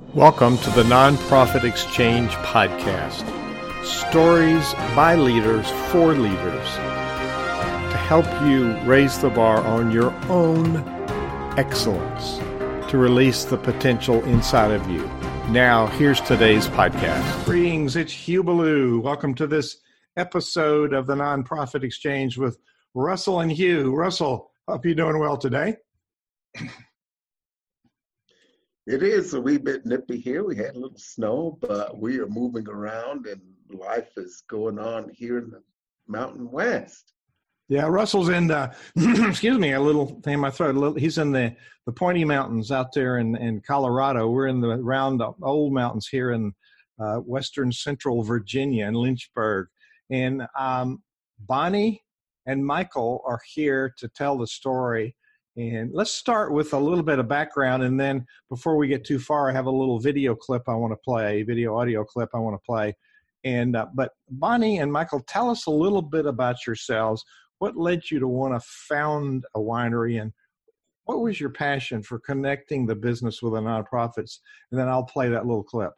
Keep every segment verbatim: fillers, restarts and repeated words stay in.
Welcome to the Nonprofit Exchange Podcast. Stories by leaders for leaders to help you raise the bar on your own excellence, to release the potential inside of you. Now, here's today's podcast. Greetings, it's Hugh Ballou. Welcome to this episode of the Nonprofit Exchange with Russell and Hugh. Russell, hope you're doing well today. It is a wee bit nippy here. We had a little snow, but we are moving around and life is going on here in the Mountain West. Yeah, Russell's in the, excuse me, a little thing in my throat. A little, he's in the, the Pointy Mountains out there in, in Colorado. We're in the round old mountains here in uh, western central Virginia in Lynchburg. And um, Bonnie and Michael are here to tell the story. And let's start with a little bit of background, and then before we get too far, I have a little video clip I want to play, video audio clip I want to play. And uh, but Bonnie and Michael, tell us a little bit about yourselves. What led you to want to found a winery, and what was your passion for connecting the business with the nonprofits? And then I'll play that little clip.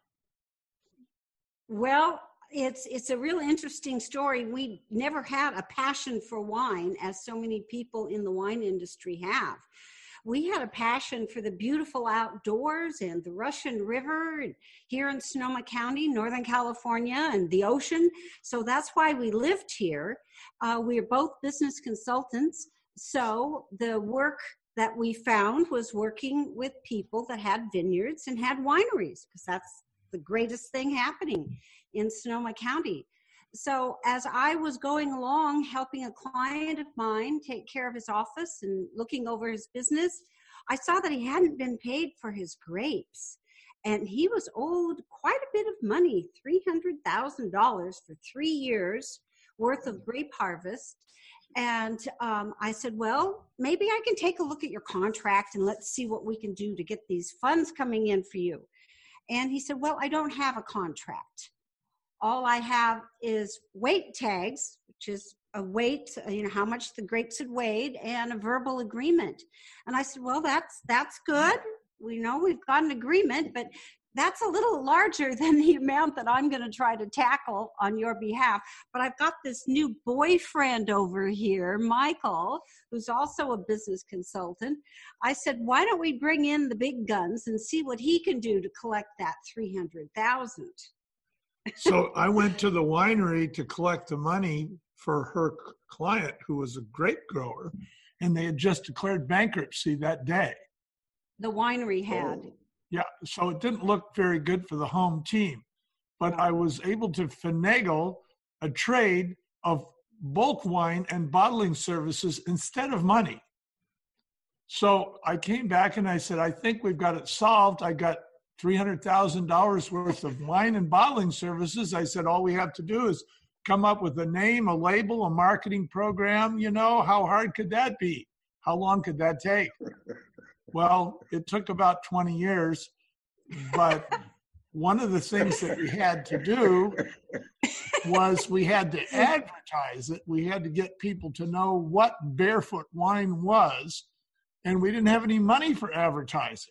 Well, It's it's a real interesting story. We never had a passion for wine, as so many people in the wine industry have. We had a passion for the beautiful outdoors and the Russian River and here in Sonoma County, Northern California, and the ocean. So that's why we lived here. Uh, we are both business consultants. So the work that we found was working with people that had vineyards and had wineries, because that's the greatest thing happening in Sonoma County. So as I was going along helping a client of mine take care of his office and looking over his business, I saw that he hadn't been paid for his grapes. And he was owed quite a bit of money, three hundred thousand dollars for three years worth of grape harvest. And um, I said, well, maybe I can take a look at your contract and let's see what we can do to get these funds coming in for you. And he said, well, I don't have a contract. All I have is weight tags, which is a weight, you know, how much the grapes had weighed, and a verbal agreement. And I said, well, that's that's good. We know we've got an agreement, but that's a little larger than the amount that I'm going to try to tackle on your behalf. But I've got this new boyfriend over here, Michael, who's also a business consultant. I said, why don't we bring in the big guns and see what he can do to collect that three hundred thousand dollars? So I went to the winery to collect the money for her client, who was a grape grower, and they had just declared bankruptcy that day. The winery had. Oh. Yeah, so it didn't look very good for the home team. But I was able to finagle a trade of bulk wine and bottling services instead of money. So I came back and I said, I think we've got it solved. I got three hundred thousand dollars worth of wine and bottling services. I said, all we have to do is come up with a name, a label, a marketing program. You know, how hard could that be? How long could that take? Well, it took about twenty years, but one of the things that we had to do was we had to advertise it. We had to get people to know what Barefoot Wine was, and we didn't have any money for advertising.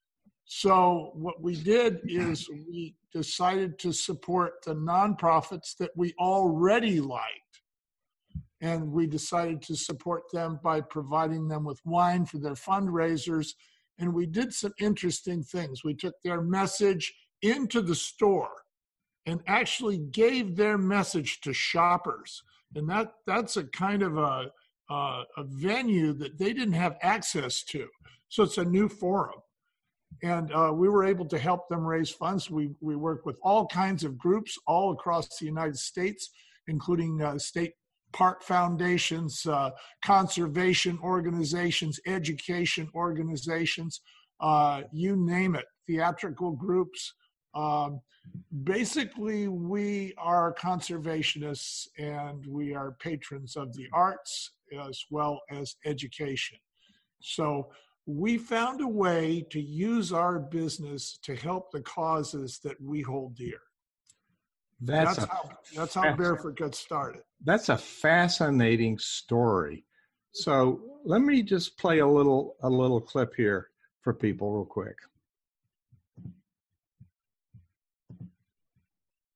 So what we did is we decided to support the nonprofits that we already liked. And we decided to support them by providing them with wine for their fundraisers. And we did some interesting things. We took their message into the store and actually gave their message to shoppers. And that that's a kind of a, a, a venue that they didn't have access to. So it's a new forum. And uh, we were able to help them raise funds. We, we work with all kinds of groups all across the United States, including uh, state park foundations, uh, conservation organizations, education organizations, uh, you name it, theatrical groups. Um, basically, we are conservationists and we are patrons of the arts as well as education. So we found a way to use our business to help the causes that we hold dear. That's, that's a, how that's how Barefoot got started. That's a fascinating story. So let me just play a little a little clip here for people real quick.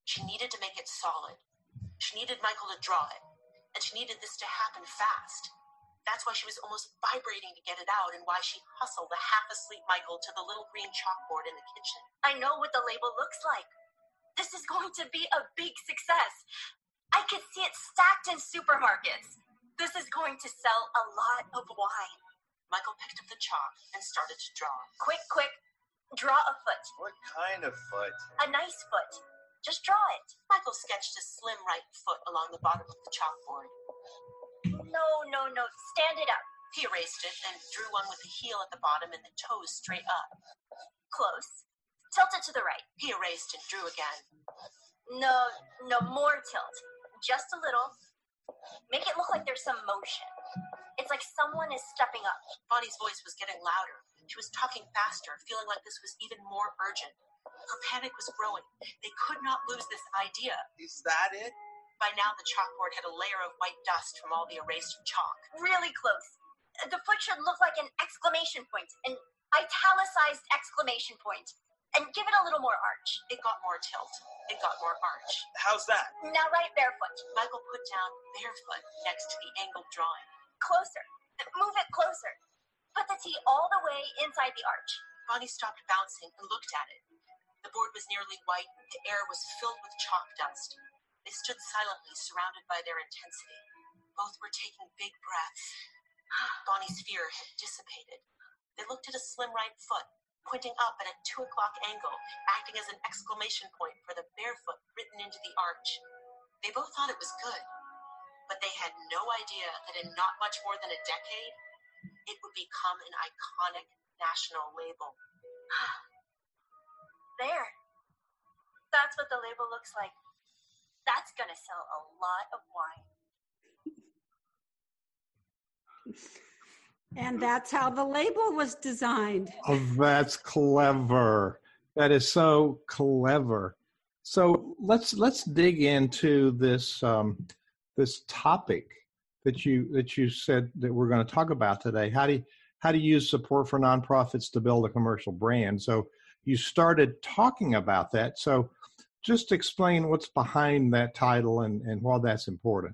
She needed to make it solid. She needed Michael to draw it, and she needed this to happen fast. That's why she was almost vibrating to get it out, and why she hustled the half-asleep Michael to the little green chalkboard in the kitchen. I know what the label looks like. This is going to be a big success. I could see it stacked in supermarkets. This is going to sell a lot of wine. Michael picked up the chalk and started to draw. Quick, quick, draw a foot. What kind of foot? A nice foot. Just draw it. Michael sketched a slim right foot along the bottom of the chalkboard. No, no, no. Stand it up. He erased it and drew one with the heel at the bottom and the toes straight up. Close. Tilt it to the right. He erased and drew again. No, no, more tilt. Just a little. Make it look like there's some motion. It's like someone is stepping up. Bonnie's voice was getting louder. She was talking faster, feeling like this was even more urgent. Her panic was growing. They could not lose this idea. Is that it? By now, the chalkboard had a layer of white dust from all the erased chalk. Really close. The foot should look like an exclamation point, an italicized exclamation point. And give it a little more arch. It got more tilt. It got more arch. How's that? Now write barefoot. Michael put down barefoot next to the angled drawing. Closer. Move it closer. Put the T all the way inside the arch. Bonnie stopped bouncing and looked at it. The board was nearly white. The air was filled with chalk dust. They stood silently, surrounded by their intensity. Both were taking big breaths. Bonnie's fear had dissipated. They looked at a slim right foot, pointing up at a two o'clock angle, acting as an exclamation point for the barefoot written into the arch. They both thought it was good, but they had no idea that in not much more than a decade, it would become an iconic national label. There. That's what the label looks like. That's gonna sell a lot of wine. And that's how the label was designed. Oh, that's clever. That is so clever. So let's let's dig into this um, this topic that you that you said that we're going to talk about today. How do you, how do you use support for nonprofits to build a commercial brand? So you started talking about that. So just explain what's behind that title and, and why that's important.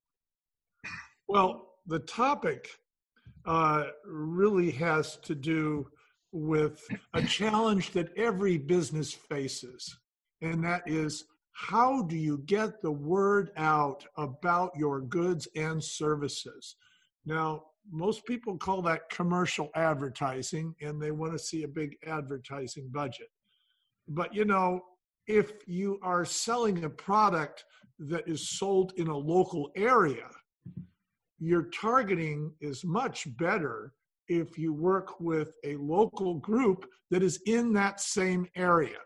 Well, the topic uh, really has to do with a challenge that every business faces, and that is, how do you get the word out about your goods and services? Now, most people call that commercial advertising, and they want to see a big advertising budget. But, you know, if you are selling a product that is sold in a local area, your targeting is much better if you work with a local group that is in that same area.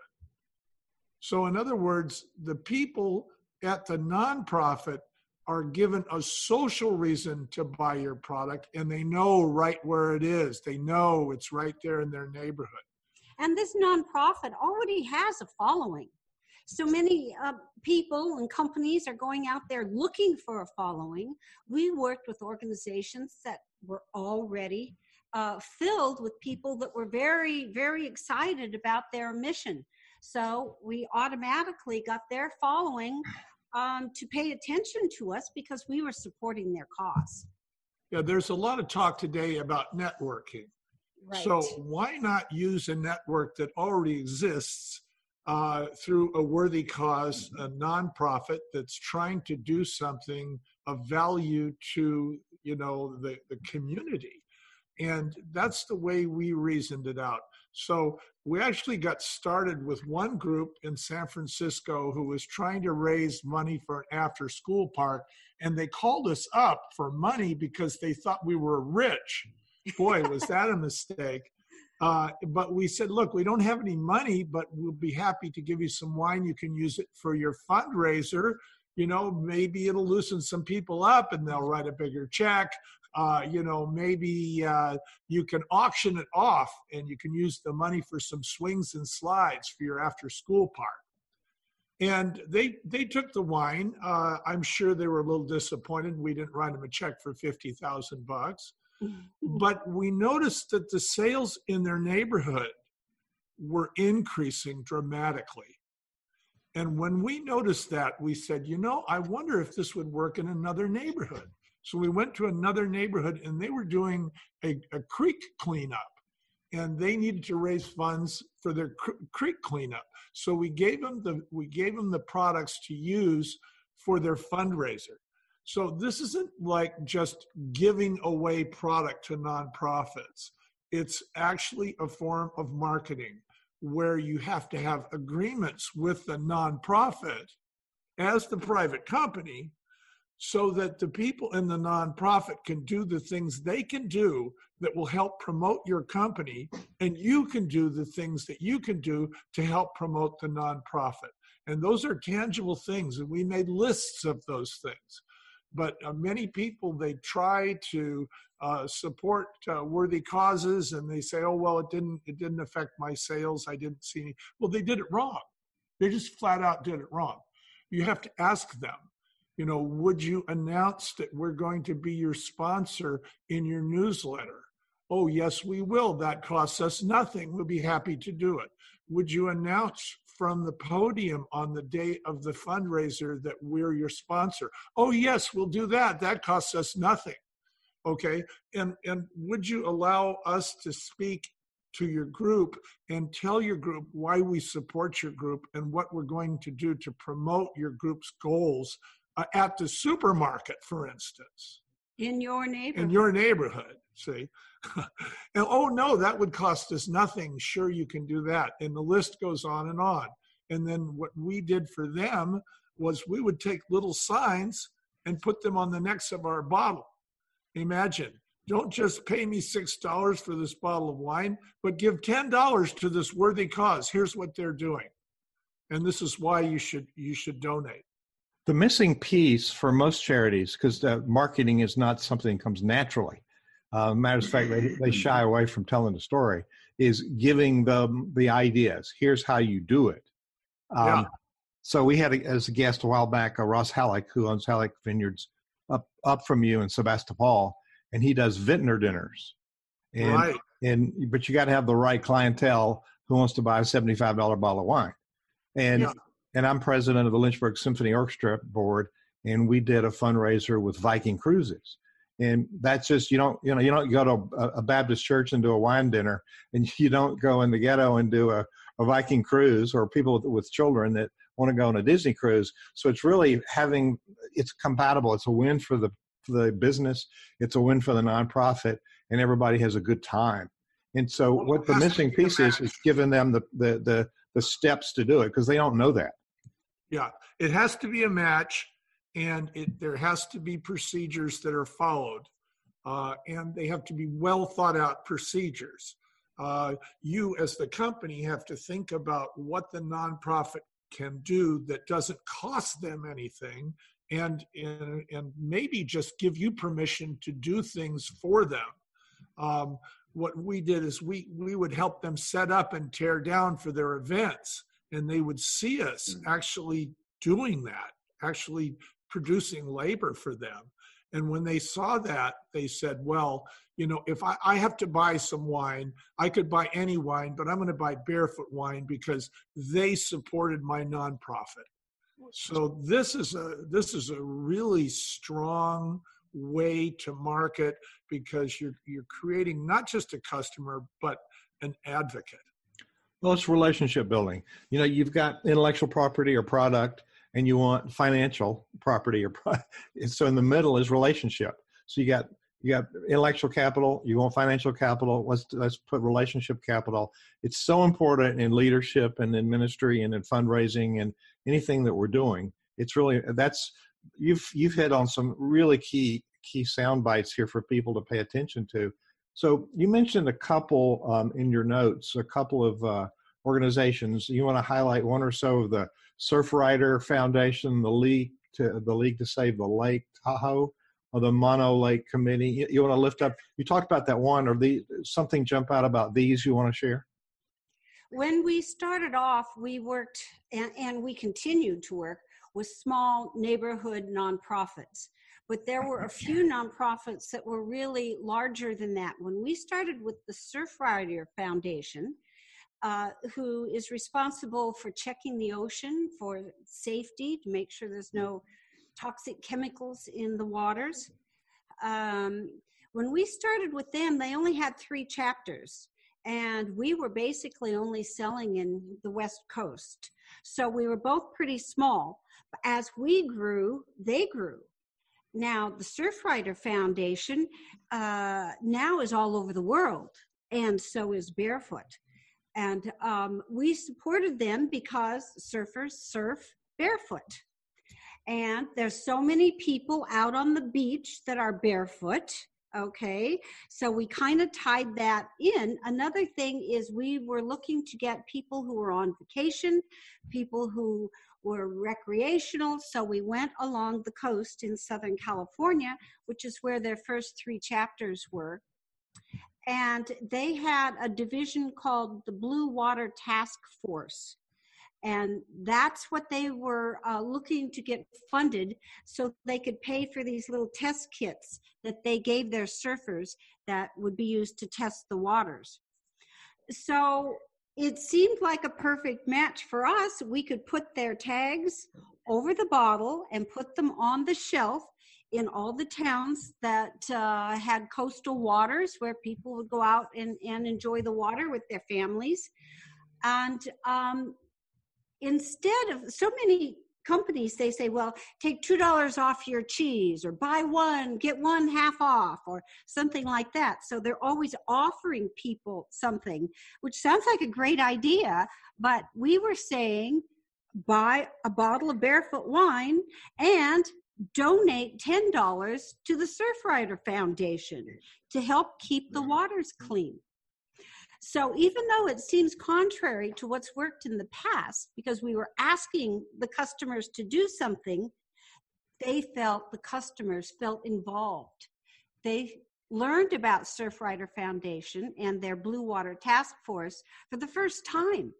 So in other words, the people at the nonprofit are given a social reason to buy your product, and they know right where it is. They know it's right there in their neighborhood. And this nonprofit already has a following. So many uh, people and companies are going out there looking for a following. We worked with organizations that were already uh, filled with people that were very, very excited about their mission. So we automatically got their following um, to pay attention to us because we were supporting their cause. Yeah, there's a lot of talk today about networking. Right. So why not use a network that already exists uh, through a worthy cause, a nonprofit that's trying to do something of value to, you know, the, the community? And that's the way we reasoned it out. So we actually got started with one group in San Francisco who was trying to raise money for an after-school park, and they called us up for money because they thought we were rich. Boy, was that a mistake. Uh, but we said, look, we don't have any money, but we'll be happy to give you some wine. You can use it for your fundraiser. You know, maybe it'll loosen some people up and they'll write a bigger check. Uh, you know, maybe uh, you can auction it off and you can use the money for some swings and slides for your after-school park. And they they took the wine. Uh, I'm sure they were a little disappointed. We didn't write them a check for fifty thousand bucks. But we noticed that the sales in their neighborhood were increasing dramatically. And when we noticed that, we said, you know, I wonder if this would work in another neighborhood. So we went to another neighborhood, and they were doing a, a creek cleanup, and they needed to raise funds for their cr- creek cleanup. So we gave them the we gave them the products to use for their fundraiser. So this isn't like just giving away product to nonprofits. It's actually a form of marketing where you have to have agreements with the nonprofit as the private company, so that the people in the nonprofit can do the things they can do that will help promote your company, and you can do the things that you can do to help promote the nonprofit. And those are tangible things, and we made lists of those things. But uh, many people, they try to uh, support uh, worthy causes, and they say, oh, well, it didn't, it didn't affect my sales. I didn't see any. Well, they did it wrong. They just flat out did it wrong. You have to ask them, you know, would you announce that we're going to be your sponsor in your newsletter? Oh, yes, we will. That costs us nothing. We'll be happy to do it. Would you announce from the podium on the day of the fundraiser that we're your sponsor? Oh, yes, we'll do that. That costs us nothing. Okay. And, and would you allow us to speak to your group and tell your group why we support your group and what we're going to do to promote your group's goals uh, at the supermarket, for instance? In your neighborhood. In your neighborhood, see? And oh, no, that would cost us nothing. Sure, you can do that. And the list goes on and on. And then what we did for them was we would take little signs and put them on the necks of our bottle. Imagine, don't just pay me six dollars for this bottle of wine, but give ten dollars to this worthy cause. Here's what they're doing. And this is why you should you should donate. The missing piece for most charities, because the marketing is not something that comes naturally. Uh, matter of fact, they, they shy away from telling the story, is giving them the ideas. Here's how you do it. Um, Yeah. So we had a, as a guest a while back, uh, Ross Halleck, who owns Halleck Vineyards up up from you in Sebastopol, and he does vintner dinners. And, Right. And but you got to have the right clientele who wants to buy a seventy-five dollars bottle of wine. And Yeah. and I'm president of the Lynchburg Symphony Orchestra Board, and we did a fundraiser with Viking Cruises. And that's just, you don't, you know, you don't go to a, a Baptist church and do a wine dinner, and you don't go in the ghetto and do a, a Viking cruise, or people with, with children that want to go on a Disney cruise. So it's really having, it's compatible. It's a win for the, for the business. It's a win for the nonprofit, and everybody has a good time. And so Well, what the it has to missing be a piece is, is giving them the, the, the, the steps to do it, because they don't know that. Yeah, it has to be a match, and it, there has to be procedures that are followed, uh, and they have to be well thought out procedures. Uh, you as the company have to think about what the nonprofit can do that doesn't cost them anything, and, and, and maybe just give you permission to do things for them. Um, what we did is we, we would help them set up and tear down for their events, and they would see us actually doing that, actually producing labor for them. And when they saw that, they said, well, you know, if I, I have to buy some wine, I could buy any wine, but I'm going to buy Barefoot wine because they supported my nonprofit. So this is a this is a really strong way to market, because you're you're creating not just a customer, but an advocate. Well, it's relationship building. You know, you've got intellectual property or product, and you want financial property or product. So in the middle is relationship. So you got you got intellectual capital, you want financial capital. Let's let's put relationship capital. It's so important in leadership and in ministry and in fundraising and anything that we're doing. It's really, that's, you've you've hit on some really key key sound bites here for people to pay attention to. So you mentioned a couple um, in your notes, a couple of uh, organizations. You want to highlight one or so of the Surfrider Foundation, the League to the League to Save the Lake Tahoe, or the Mono Lake Committee. You, you want to lift up? You talked about that one, or the something jump out about these you want to share? When we started off, we worked and, and we continued to work with small neighborhood nonprofits. But there were a few nonprofits that were really larger than that. When we started with the Surfrider Foundation, uh, who is responsible for checking the ocean for safety to make sure there's no toxic chemicals in the waters. Um, when we started with them, they only had three chapters, and we were basically only selling in the West Coast. So we were both pretty small. But as we grew, they grew. Now, the Surfrider Foundation uh, now is all over the world, and so is Barefoot. And um, we supported them because surfers surf barefoot. And there's so many people out on the beach that are barefoot, okay? So we kind of tied that in. Another thing is we were looking to get people who were on vacation, people who were recreational. So we went along the coast in Southern California, which is where their first three chapters were. And they had a division called the Blue Water Task Force. And that's what they were uh, looking to get funded so they could pay for these little test kits that they gave their surfers that would be used to test the waters. So it seemed like a perfect match for us. We could put their tags over the bottle and put them on the shelf in all the towns that uh, had coastal waters where people would go out and, and enjoy the water with their families. And um, instead of so many companies, they say, well, take two dollars off your cheese, or buy one, get one half off, or something like that. So they're always offering people something, which sounds like a great idea, but we were saying, buy a bottle of Barefoot wine and donate ten dollars to the Surfrider Foundation to help keep the waters clean. So even though it seems contrary to what's worked in the past, because we were asking the customers to do something, they felt, the customers felt involved. They learned about Surfrider Foundation and their Blue Water Task Force for the first time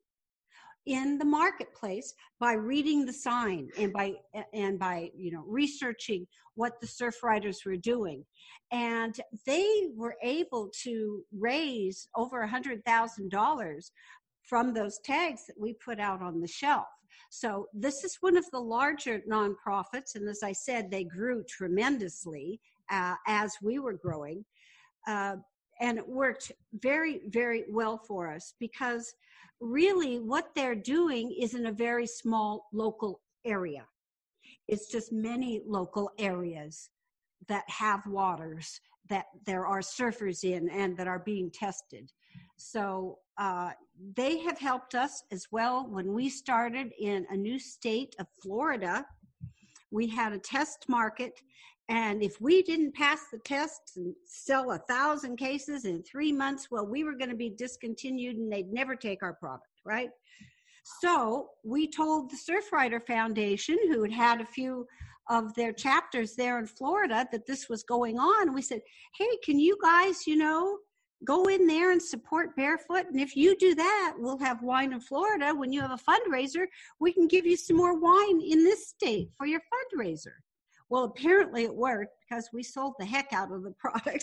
in the marketplace by reading the sign and by and by you know researching what the surf riders were doing, and they were able to raise over a hundred thousand dollars from those tags that we put out on the shelf. So this is one of the larger nonprofits, and as I said, they grew tremendously uh, as we were growing, uh, and it worked very, very well for us because really what they're doing is in a very small local area. It's just many local areas that have waters that there are surfers in and that are being tested. So uh, they have helped us as well. When we started in a new state of Florida, we had a test market, and if we didn't pass the tests and sell a thousand cases in three months, well, we were going to be discontinued and they'd never take our product, right? So we told the Surfrider Foundation, who had had a few of their chapters there in Florida, that this was going on. We said, hey, can you guys, you know, go in there and support Barefoot? And if you do that, we'll have wine in Florida. When you have a fundraiser, we can give you some more wine in this state for your fundraiser. Well, apparently it worked because we sold the heck out of the product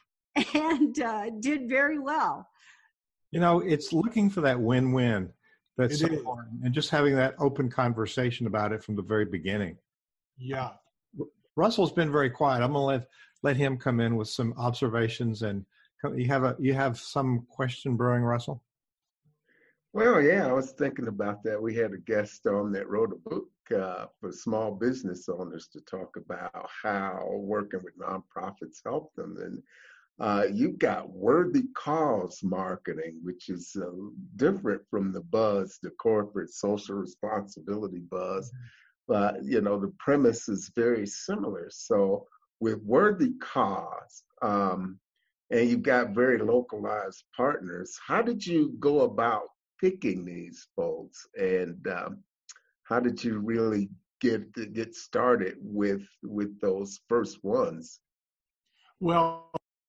and uh, did very well. You know, it's looking for that win-win that's so It is. important, and just having that open conversation about it from the very beginning. Yeah. Russell's been very quiet. I'm going to let let him come in with some observations. And come, you have a you have some question brewing, Russell? Well, yeah, I was thinking about that. We had a guest on that wrote a book uh, for small business owners to talk about how working with nonprofits help them. And uh, you've got Worthy Cause marketing, which is uh, different from the buzz, the corporate social responsibility buzz. But, you know, the premise is very similar. So with Worthy Cause, um, and you've got very localized partners, how did you go about picking these folks, and um, how did you really get get started with with those first ones? Well,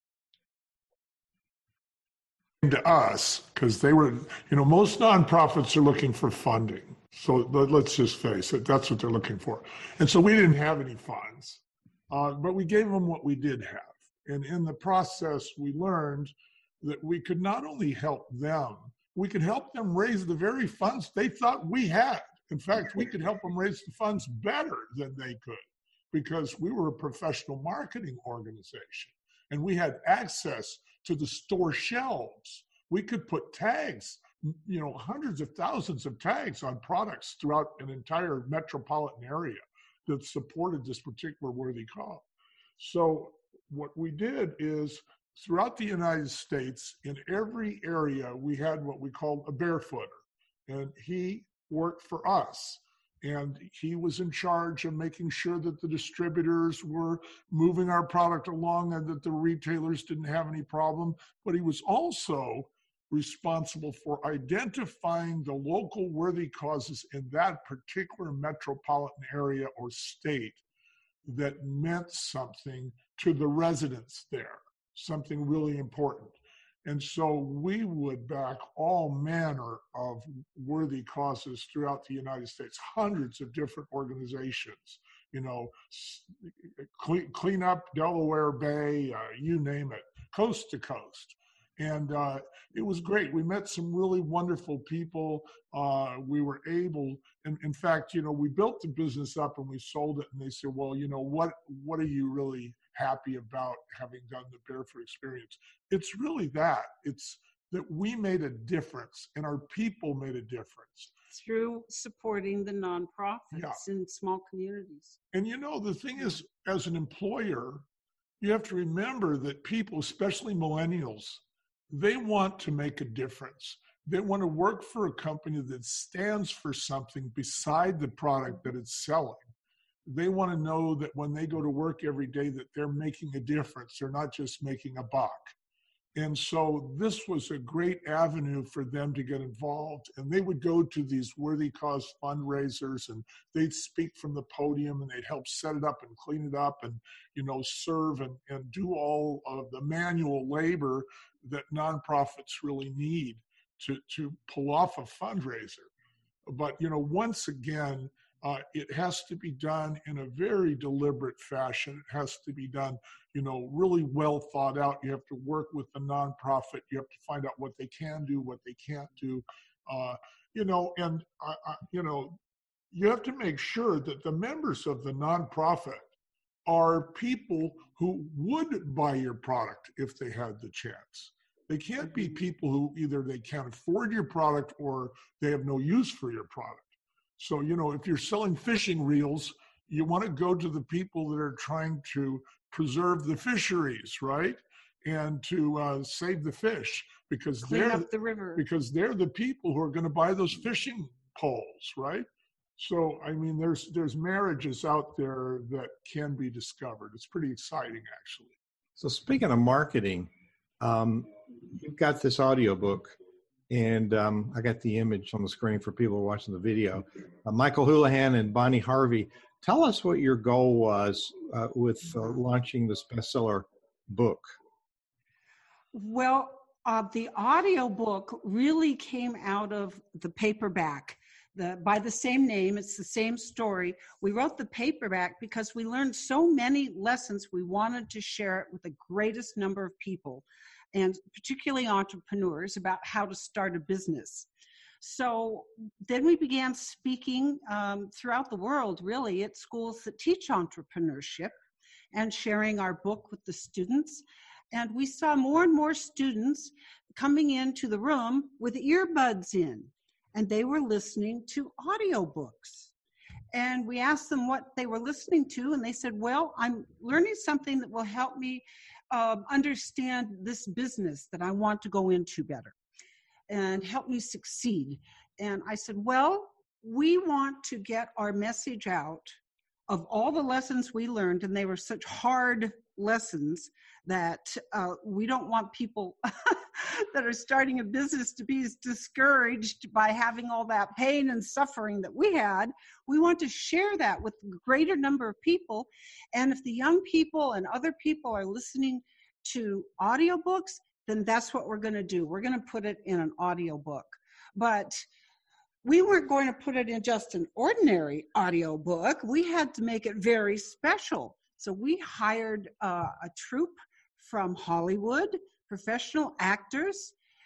to us, because they were, you know, most nonprofits are looking for funding. So let's just face it, that's what they're looking for. And so we didn't have any funds, uh, but we gave them what we did have. And in the process, we learned that we could not only help them, we could help them raise the very funds they thought we had. In fact, we could help them raise the funds better than they could because we were a professional marketing organization and we had access to the store shelves. We could put tags, you know, hundreds of thousands of tags on products throughout an entire metropolitan area that supported this particular worthy cause. So what we did is throughout the United States, in every area, we had what we called a barefooter, and he worked for us. And he was in charge of making sure that the distributors were moving our product along and that the retailers didn't have any problem. But he was also responsible for identifying the local worthy causes in that particular metropolitan area or state that meant something to the residents there, something really important. And so we would back all manner of worthy causes throughout the United States, hundreds of different organizations, you know, clean, clean up Delaware Bay, uh, you name it, coast to coast. And uh, it was great. We met some really wonderful people. Uh, we were able, and in fact, you know, we built the business up and we sold it. And they said, well, you know, what, what are you really happy about having done the Barefoot experience? It's really that. It's that we made a difference and our people made a difference. Through supporting the nonprofits Yeah. in small communities. And you know, the thing is, as an employer, you have to remember that people, especially millennials, they want to make a difference. They want to work for a company that stands for something beside the product that it's selling. They want to know that when they go to work every day that they're making a difference. They're not just making a buck. And so this was a great avenue for them to get involved. And they would go to these worthy cause fundraisers and they'd speak from the podium and they'd help set it up and clean it up and, you know, serve and, and do all of the manual labor that nonprofits really need to, to pull off a fundraiser. But, you know, once again, Uh, it has to be done in a very deliberate fashion. It has to be done, you know, really well thought out. You have to work with the nonprofit. You have to find out what they can do, what they can't do, uh, you know, and, uh, uh, you know, you have to make sure that the members of the nonprofit are people who would buy your product if they had the chance. They can't be people who either they can't afford your product or they have no use for your product. So, you know, if you're selling fishing reels, you want to go to the people that are trying to preserve the fisheries, right? And to uh, save the fish because Clean they're up the river. because they're the people who are going to buy those fishing poles, right? So, I mean, there's there's marriages out there that can be discovered. It's pretty exciting, actually. So speaking of marketing, um, you've got this audiobook, and um, I got the image on the screen for people watching the video. Uh, Michael Houlihan and Bonnie Harvey, tell us what your goal was uh, with uh, launching this bestseller book. Well, uh, the audio book really came out of the paperback. The, by the same name, it's the same story. We wrote the paperback because we learned so many lessons. We wanted to share it with the greatest number of people, and particularly entrepreneurs, about how to start a business. So then we began speaking um, throughout the world, really, at schools that teach entrepreneurship and sharing our book with the students. And we saw more and more students coming into the room with earbuds in, and they were listening to audiobooks. And we asked them what they were listening to, and they said, well, I'm learning something that will help me uh, understand this business that I want to go into better and help me succeed. And I said, well, we want to get our message out of all the lessons we learned, and they were such hard lessons that uh, we don't want people that are starting a business to be discouraged by having all that pain and suffering that we had. We want to share that with a greater number of people. And if the young people and other people are listening to audiobooks, then that's what we're going to do. We're going to put it in an audiobook. But we weren't going to put it in just an ordinary audiobook. We had to make it very special. So we hired uh, a troupe from Hollywood, professional actors,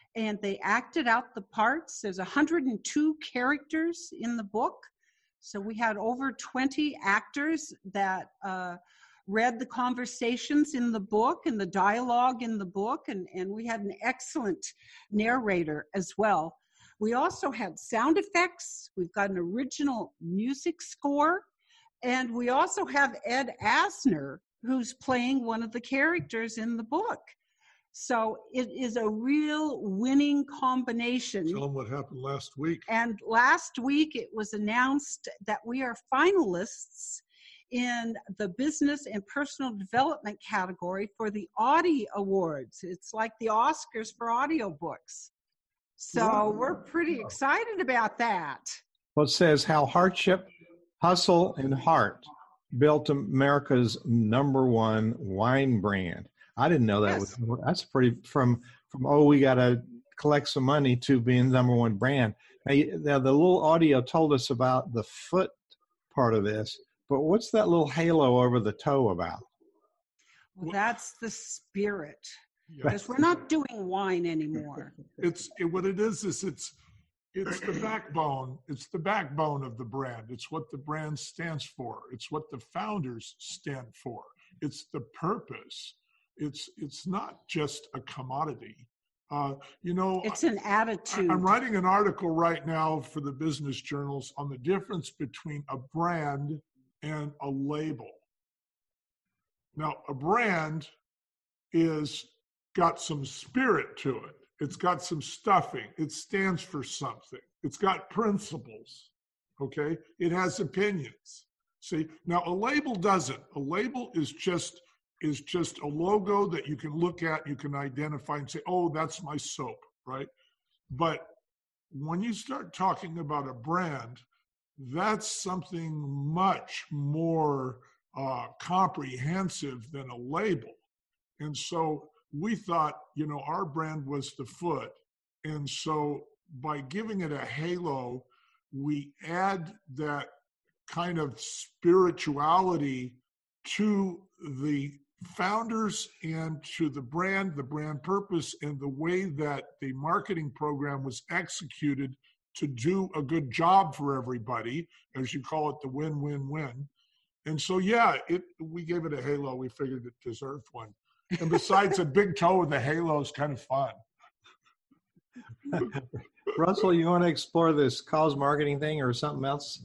and they acted out the parts. There's one hundred two characters in the book. So we had over twenty actors that uh, read the conversations in the book and the dialogue in the book, and, and we had an excellent narrator as well. We also had sound effects. We've got an original music score, and we also have Ed Asner, who's playing one of the characters in the book. So it is a real winning combination. Tell them what happened last week. And last week it was announced that we are finalists in the business and personal development category for the Audie Awards. It's like the Oscars for audiobooks. So wow. We're pretty excited about that. Well, it says how hardship, hustle, and heart built America's number one wine brand. I didn't know that. Yes. Was, that's pretty from, from, oh, we got to collect some money to being the number one brand. Now, now, the little audio told us about the foot part of this, but what's that little halo over the toe about? Well, that's the spirit. Because we're not doing wine anymore. It's it, what it is is it's it's the backbone. It's the backbone of the brand. It's what the brand stands for. It's what the founders stand for. It's the purpose. It's it's not just a commodity. Uh, you know, it's an attitude. I, I'm writing an article right now for the business journals on the difference between a brand and a label. Now, a brand is got some spirit to it. It's got some stuffing. It stands for something. It's got principles, okay? It has opinions. See, now a label doesn't. A label is just is just a logo that you can look at, you can identify and say, oh, that's my soap, right? But when you start talking about a brand, that's something much more uh, comprehensive than a label. And so we thought, you know, our brand was the foot. And so by giving it a halo, we add that kind of spirituality to the founders and to the brand, the brand purpose, and the way that the marketing program was executed to do a good job for everybody, as you call it, the win-win-win. And so, yeah, it we gave it a halo. We figured it deserved one. And besides, a big toe with a halo is kind of fun. Russell, you want to explore this cause marketing thing or something else?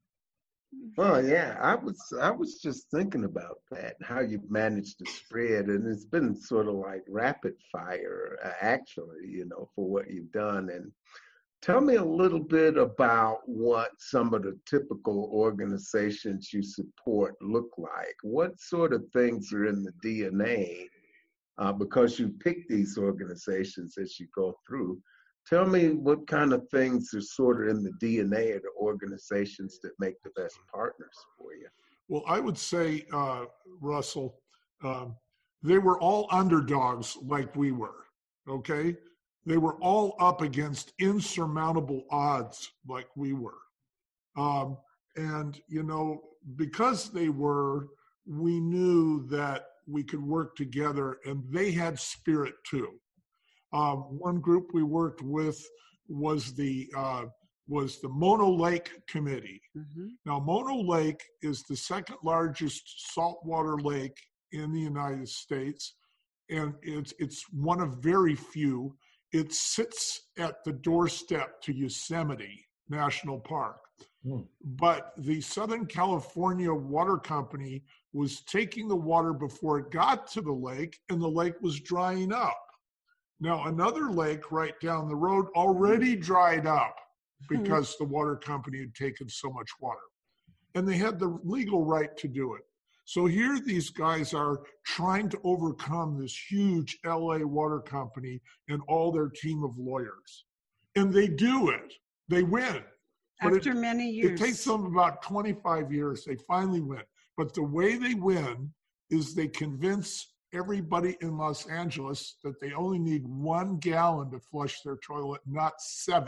Oh yeah, I was I was just thinking about that, how you managed to spread, and it's been sort of like rapid fire, uh, actually, you know, for what you've done. And tell me a little bit about what some of the typical organizations you support look like. What sort of things are in the D N A? Uh, because you pick these organizations as you go through. Tell me what kind of things are sort of in the D N A of the organizations that make the best partners for you. Well, I would say, uh, Russell, um, they were all underdogs like we were, okay? They were all up against insurmountable odds like we were. Um, and, you know, because they were, we knew that we could work together, and they had spirit too. Um, one group we worked with was the uh, was the Mono Lake Committee. Mm-hmm. Now, Mono Lake is the second largest saltwater lake in the United States, and it's it's one of very few. It sits at the doorstep to Yosemite National Park. Mm. But the Southern California Water Company was taking the water before it got to the lake, and the lake was drying up. Now, another lake right down the road already dried up because the water company had taken so much water. And they had the legal right to do it. So here these guys are trying to overcome this huge L A water company and all their team of lawyers. And they do it. They win. But After it, many years. It takes them about twenty-five years. They finally win. But the way they win is they convince everybody in Los Angeles that they only need one gallon to flush their toilet, not seven.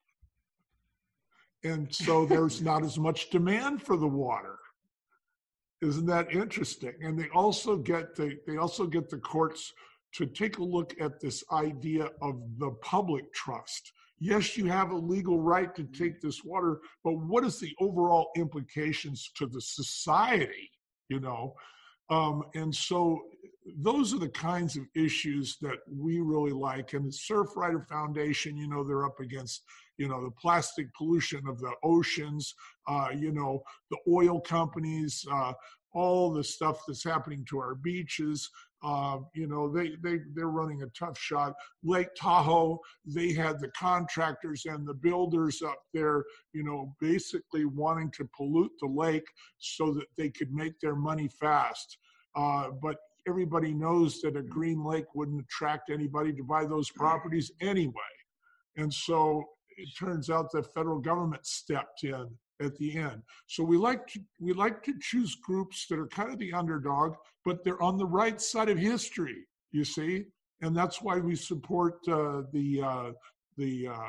And so there's not as much demand for the water. Isn't that interesting? And they also get the they also get the courts to take a look at this idea of the public trust. Yes, you have a legal right to take this water, but what is the overall implications to the society, you know? Um, and so those are the kinds of issues that we really like. And the Surfrider Foundation, you know, they're up against, you know, the plastic pollution of the oceans, uh, you know, the oil companies, uh, all the stuff that's happening to our beaches. Uh, you know, they, they, they're running a tough shot. Lake Tahoe, they had the contractors and the builders up there, you know, basically wanting to pollute the lake so that they could make their money fast. Uh, but everybody knows that a green lake wouldn't attract anybody to buy those properties anyway. And so it turns out the federal government stepped in at the end. So we like to, we like to choose groups that are kind of the underdog, but they're on the right side of history, you see? And that's why we support uh, the uh, the uh,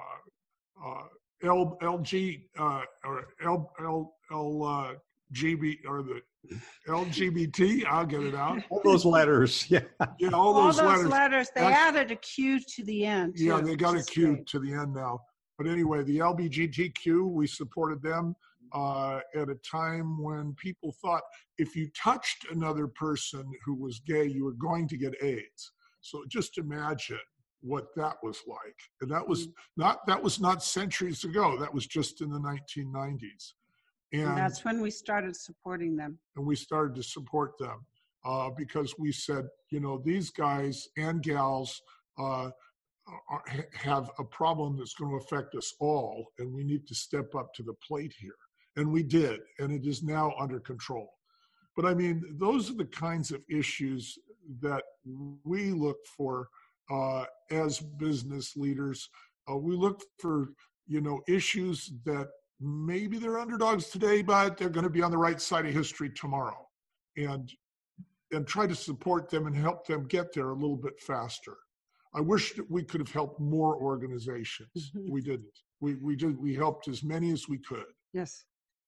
uh, uh, L, LG uh, or L, L, L, uh, G B or the L G B T, I'll get it out. All those letters, yeah. Yeah, all All those, those letters. letters, they That's- added a Q to the end. Yeah, too, they got a which is Q great. to the end now. But anyway, the L G B T Q, we supported them uh, at a time when people thought if you touched another person who was gay, you were going to get AIDS. So just imagine what that was like. And that was not that was not centuries ago. That was just in the nineteen nineties. And, And that's when we started supporting them. and we started to support them uh, because we said, you know, these guys and gals uh, are, have a problem that's going to affect us all, and we need to step up to the plate here. And we did, and it is now under control. But I mean, those are the kinds of issues that we look for uh, as business leaders. Uh, we look for, you know, issues that maybe they're underdogs today, but they're going to be on the right side of history tomorrow, and and try to support them and help them get there a little bit faster. I wish that we could have helped more organizations. Mhm. We didn't. We we did. We helped as many as we could. Yes.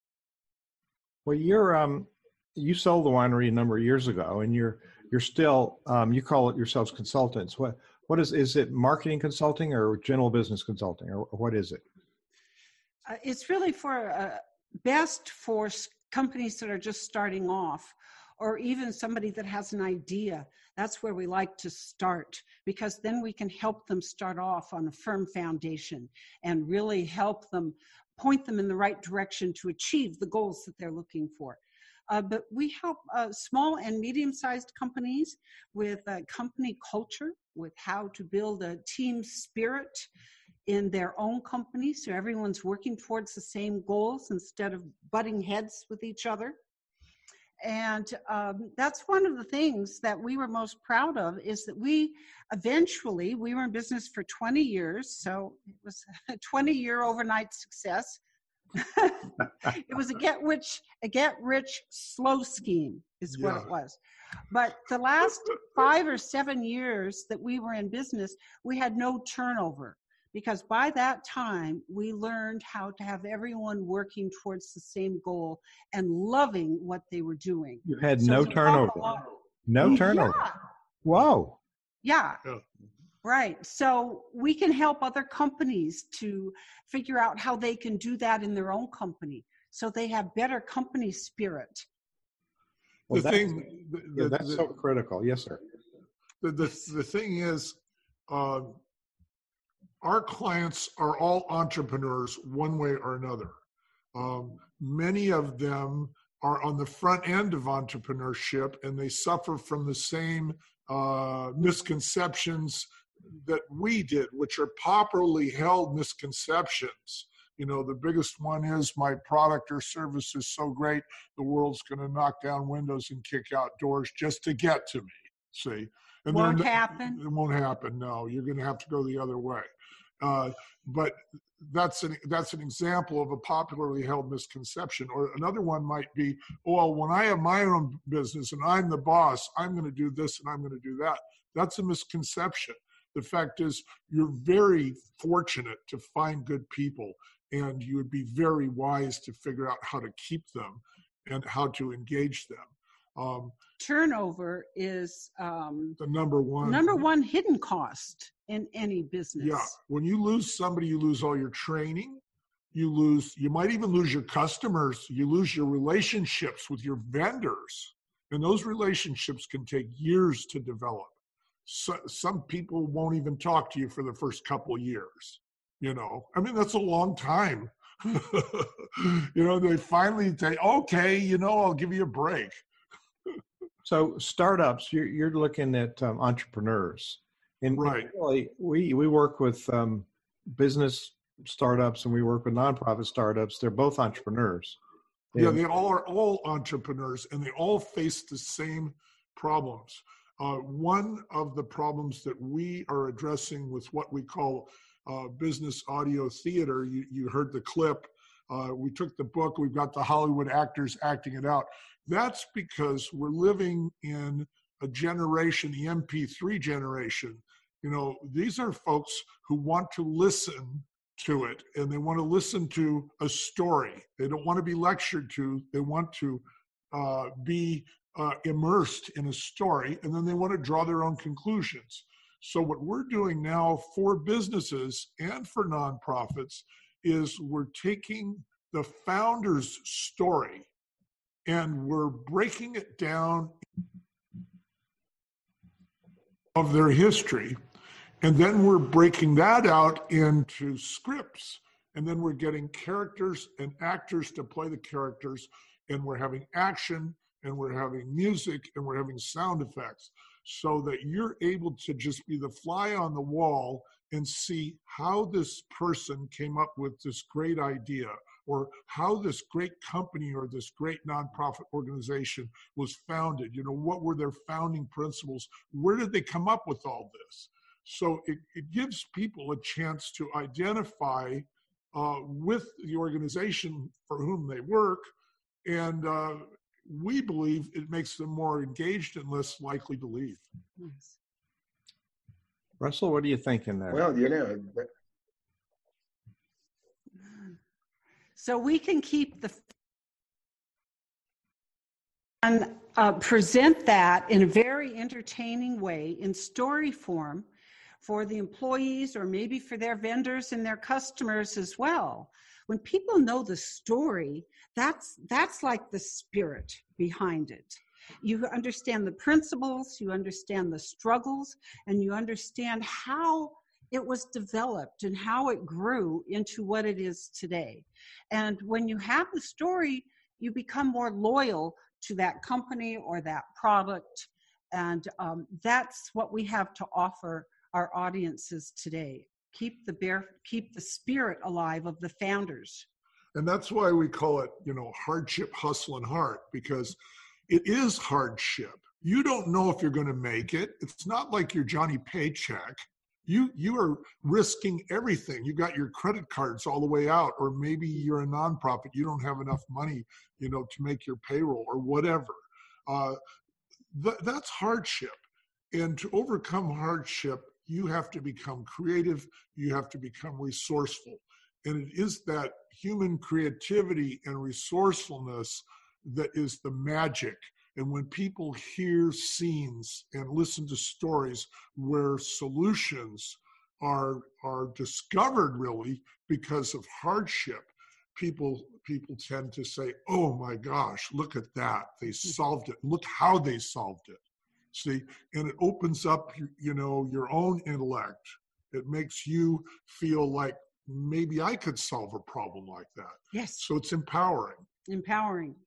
Well, you're um, you sold the winery a number of years ago, and you're you're still um, you call it yourselves consultants. What what is is it marketing consulting or general business consulting, or what is it? Uh, it's really for uh, best for s- companies that are just starting off, or even somebody that has an idea. That's where we like to start, because then we can help them start off on a firm foundation and really help them, point them in the right direction to achieve the goals that they're looking for. Uh, but we help uh, small and medium-sized companies with uh, company culture, with how to build a team spirit in their own company, so everyone's working towards the same goals instead of butting heads with each other. And um, that's one of the things that we were most proud of, is that we eventually, we were in business for twenty years, so it was a twenty year overnight success. It was a get rich, a get rich slow scheme is what Yeah. it was. But the last five or seven years that we were in business, we had no turnover, because by that time we learned how to have everyone working towards the same goal and loving what they were doing. You had So no we talk a turnover. lot- No turnover. Yeah. Whoa. Yeah. Yeah. Right. So we can help other companies to figure out how they can do that in their own company, so they have better company spirit. Well, the that's, thing, the, yeah, the- that's the- so critical. Yes, sir. the, the, the thing is, uh, our clients are all entrepreneurs one way or another. Um, many of them are on the front end of entrepreneurship, and they suffer from the same uh, misconceptions that we did, which are popularly held misconceptions. You know, the biggest one is my product or service is so great, the world's going to knock down windows and kick out doors just to get to me, see? And Won't they're- happen. It won't happen, no. You're going to have to go the other way. Uh, but that's an that's an example of a popularly held misconception. Or another one might be, oh, well, when I have my own business and I'm the boss, I'm going to do this and I'm going to do that. That's a misconception. The fact is, you're very fortunate to find good people, and you would be very wise to figure out how to keep them and how to engage them. Um, Turnover is um, the number one. number one hidden cost in any business. Yeah. When you lose somebody, you lose all your training. You lose, you might even lose your customers. You lose your relationships with your vendors. And those relationships can take years to develop. So, some people won't even talk to you for the first couple of years. You know, I mean, that's a long time. You know, they finally say, okay, you know, I'll give you a break. So startups, you're, you're looking at um, entrepreneurs. And Right. really, we, we work with um, business startups and we work with nonprofit startups. They're both entrepreneurs. Yeah, And- they all are all entrepreneurs, and they all face the same problems. Uh, one of the problems that we are addressing with what we call uh, business audio theater, you, you heard the clip, uh, we took the book, we've got the Hollywood actors acting it out. That's because we're living in a generation, the M P three generation. You know, these are folks who want to listen to it, and they want to listen to a story. They don't want to be lectured to. They want to uh, be uh, immersed in a story, and then they want to draw their own conclusions. So what we're doing now for businesses and for nonprofits is we're taking the founder's story and we're breaking it down of their history. And then we're breaking that out into scripts. And then we're getting characters and actors to play the characters. And we're having action, and we're having music, and we're having sound effects, so that you're able to just be the fly on the wall and see how this person came up with this great idea, or how this great company or this great nonprofit organization was founded. You know, what were their founding principles? Where did they come up with all this? So it, it gives people a chance to identify uh, with the organization for whom they work. And uh, we believe it makes them more engaged and less likely to leave. Yes. Russell, what are you thinking there? Well, you know, So we can keep the and uh, present that in a very entertaining way in story form for the employees, or maybe for their vendors and their customers as well. When people know the story, that's that's like the spirit behind it. You understand the principles, you understand the struggles, and you understand how it was developed and how it grew into what it is today. And when you have the story, you become more loyal to that company or that product. And um, that's what we have to offer our audiences today. Keep the bear, keep the spirit alive of the founders. And that's why we call it, you know, hardship, hustle, and heart, because it is hardship. You don't know if you're going to make it. It's not like you're Johnny Paycheck. You you are risking everything. You got your credit cards all the way out, or maybe you're a nonprofit. You don't have enough money, you know, to make your payroll or whatever. Uh, th- that's hardship. And to overcome hardship, you have to become creative. You have to become resourceful. And it is that human creativity and resourcefulness that is the magic. And when people hear scenes and listen to stories where solutions are, are discovered really because of hardship, people, people tend to say, oh my gosh, look at that. They solved it. Look how they solved it. See, and it opens up, you know, your own intellect. It makes you feel like maybe I could solve a problem like that. Yes. So it's empowering. Empowering.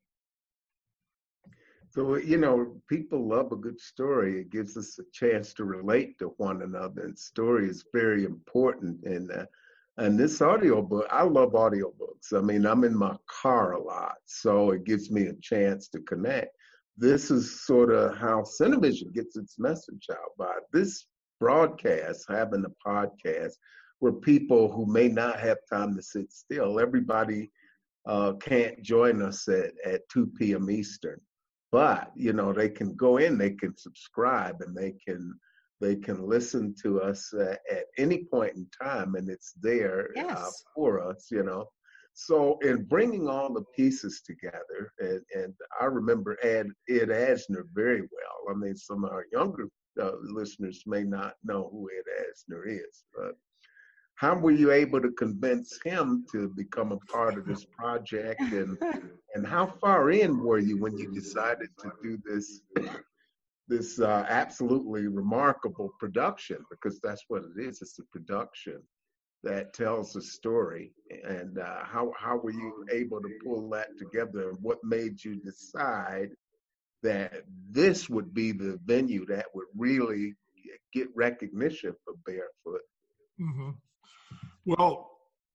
So, you know, people love a good story. It gives us a chance to relate to one another. And story is very important. And, uh, and this audiobook, I love audiobooks. I mean, I'm in my car a lot, so it gives me a chance to connect. This is sort of how Cinevision gets its message out, by this broadcast, having a podcast where people who may not have time to sit still, everybody uh, can't join us at, at two p.m. Eastern. But, you know, they can go in, they can subscribe, and they can they can listen to us uh, at any point in time, and it's there Yes. uh, for us, you know. so in bringing all the pieces together, and, and I remember Ed, Ed Asner very well. I mean, some of our younger uh, listeners may not know who Ed Asner is, but how were you able to convince him to become a part of this project? And, and how far in were you when you decided to do this, this uh, absolutely remarkable production? Because that's what it is. It's a production that tells a story. And uh, how, how were you able to pull that together? And what made you decide that this would be the venue that would really get recognition for Barefoot? Mm-hmm. Well,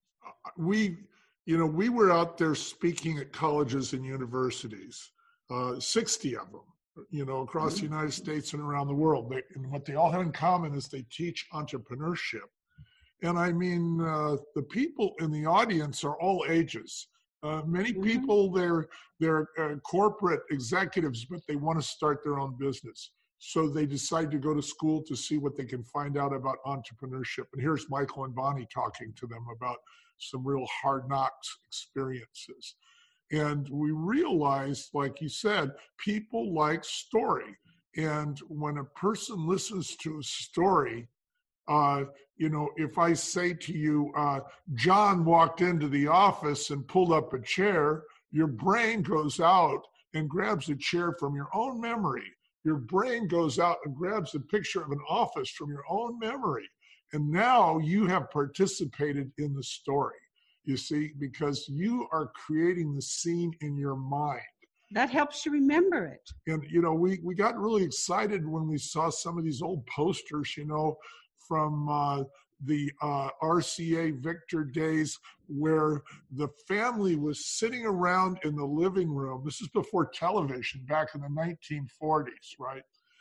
we, you know, we were out there speaking at colleges and universities, uh, sixty of them, you know, across the United States and around the world. They, and what they all have in common is they teach entrepreneurship. And I mean, uh, the people in the audience are all ages. Uh, many Mhm. people, they're, they're uh, corporate executives, but they want to start their own business. So they decide to go to school to see what they can find out about entrepreneurship. And here's Michael and Bonnie talking to them about some real hard knocks experiences. And we realized, like you said, people like story. And when a person listens to a story, uh, you know, if I say to you, uh, John walked into the office and pulled up a chair, your brain goes out and grabs a chair from your own memory. Your brain goes out and grabs a picture of an office from your own memory. And now you have participated in the story, you see, because you are creating the scene in your mind. That helps you remember it. And, you know, we, we got really excited when we saw some of these old posters, you know, from uh, the uh, R C A Victor days, where the family was sitting around in the living room. This is before television, back in the nineteen forties, right?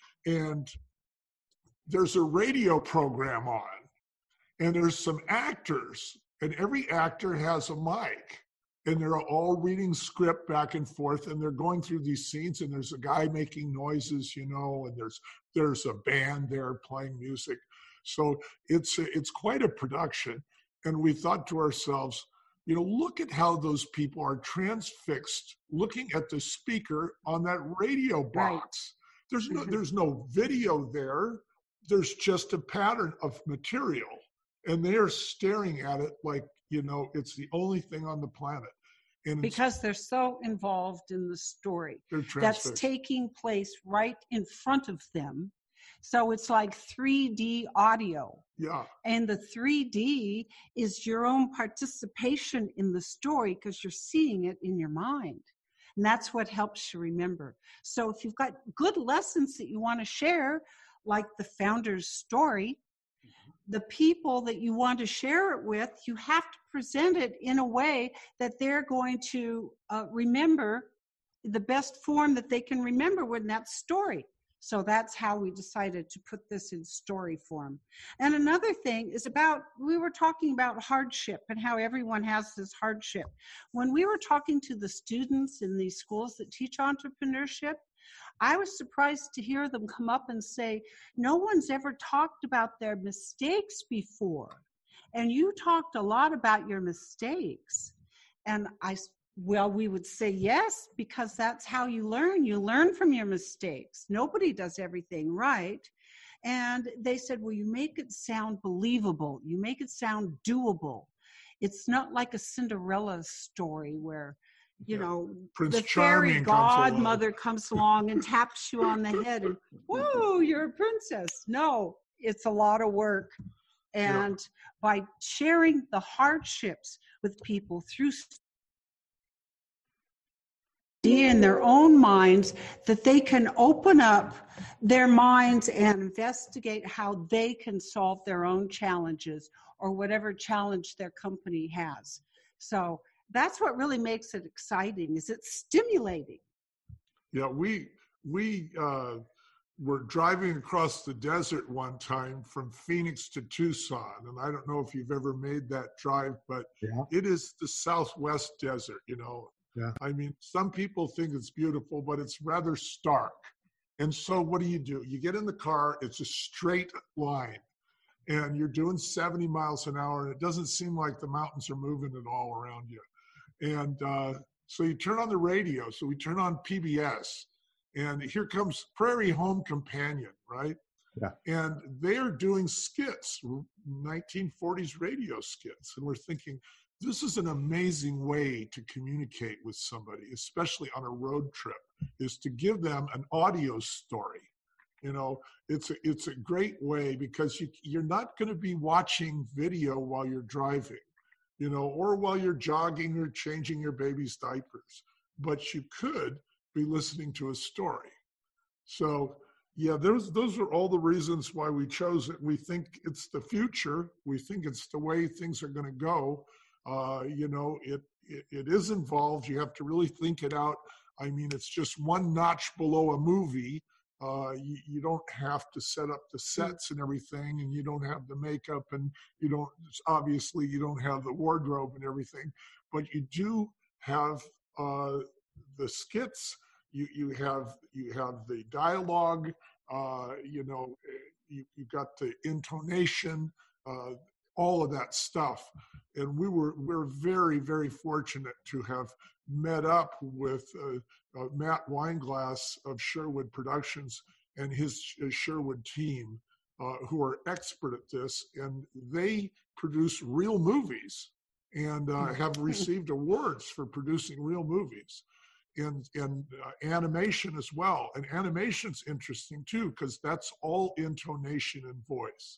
And there's a radio program on, and there's some actors, and every actor has a mic, and they're all reading script back and forth, and they're going through these scenes, and there's a guy making noises, you know, and there's there's a band there playing music. So it's it's quite a production. And we thought to ourselves, you know, look at how those people are transfixed looking at the speaker on that radio box. Right. There's no there's no video there. There's just a pattern of material. And they're staring at it like, you know, it's the only thing on the planet. And because they're so involved in the story that's taking place right in front of them. So it's like three D audio. Yeah. And the three D is your own participation in the story because you're seeing it in your mind. And that's what helps you remember. So if you've got good lessons that you want to share, like the founder's story, the people that you want to share it with, you have to present it in a way that they're going to uh, remember the best form that they can remember when that story. So that's how we decided to put this in story form. And another thing is about, we were talking about hardship and how everyone has this hardship. When we were talking to the students in these schools that teach entrepreneurship, I was surprised to hear them come up and say, no one's ever talked about their mistakes before. And you talked a lot about your mistakes. And I Well, we would say yes, because that's how you learn. You learn from your mistakes. Nobody does everything right. And they said, well, you make it sound believable. You make it sound doable. It's not like a Cinderella story where, you yeah. know, Prince the Charming fairy godmother comes along and taps you on the head and, whoa, you're a princess. No, it's a lot of work. And yeah. by sharing the hardships with people through in their own minds, that they can open up their minds and investigate how they can solve their own challenges or whatever challenge their company has. So that's what really makes it exciting, is it's stimulating. Yeah, we we uh, were driving across the desert one time from Phoenix to Tucson, and I don't know if you've ever made that drive, but yeah. It is the Southwest desert, you know. Yeah. I mean, some people think it's beautiful, but it's rather stark. And so what do you do? You get in the car, it's a straight line, and you're doing seventy miles an hour, and it doesn't seem like the mountains are moving at all around you. And uh, so you turn on the radio. So we turn on P B S, and here comes Prairie Home Companion, right? Yeah. And they are doing skits, nineteen forties radio skits. And we're thinking, this is an amazing way to communicate with somebody, especially on a road trip, is to give them an audio story. You know, it's a, it's a great way because you, you're not going to be watching video while you're driving, you know, or while you're jogging or changing your baby's diapers, but you could be listening to a story. So, yeah, those those are all the reasons why we chose it. We think it's the future. We think it's the way things are going to go. Uh, you know, it, it it is involved. You have to really think it out. I mean, it's just one notch below a movie. Uh, you, you don't have to set up the sets and everything, and you don't have the makeup, and you don't, obviously you don't have the wardrobe and everything, but you do have uh, the skits. You you have you have the dialogue. Uh, you know, you you got the intonation, uh, all of that stuff, and we were we're very very fortunate to have met up with uh, uh, Matt Weinglass of Sherwood Productions and his, his Sherwood team, uh, who are expert at this, and they produce real movies and uh, have received awards for producing real movies. And, and uh, animation as well. And animation's interesting too, because that's all intonation and voice.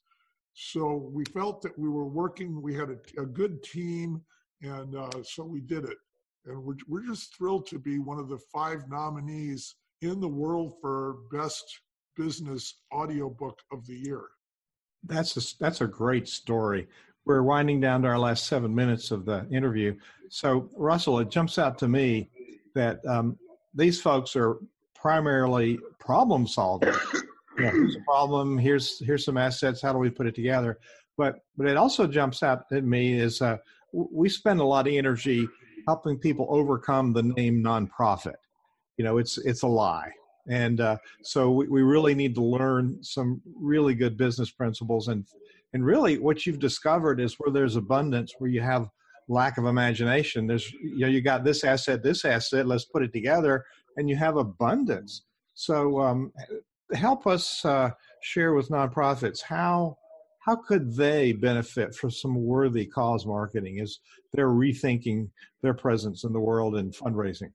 So we felt that we were working, we had a, a good team, and uh, so we did it. And we're, we're just thrilled to be one of the five nominees in the world for Best Business Audiobook of the Year. That's a, that's a great story. We're winding down to our last seven minutes of the interview. So, Russell, it jumps out to me that um, these folks are primarily problem solvers. You know, here's a problem, here's here's some assets, how do we put it together? But but it also jumps out at me is uh, we spend a lot of energy helping people overcome the name nonprofit. You know, it's it's a lie. And uh, so we, we really need to learn some really good business principles. And and really what you've discovered is where there's abundance, where you have lack of imagination, there's, you know, you got this asset, this asset, let's put it together, and you have abundance. So um, help us uh, share with nonprofits how how could they benefit from some worthy cause marketing as they're rethinking their presence in the world and fundraising?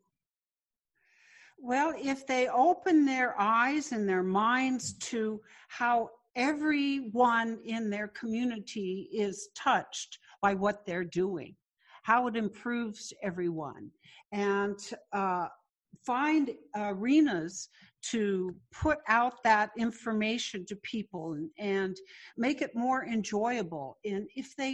Well, if they open their eyes and their minds to how everyone in their community is touched by what they're doing, how it improves everyone, and uh, find arenas to put out that information to people and, and make it more enjoyable. And if they,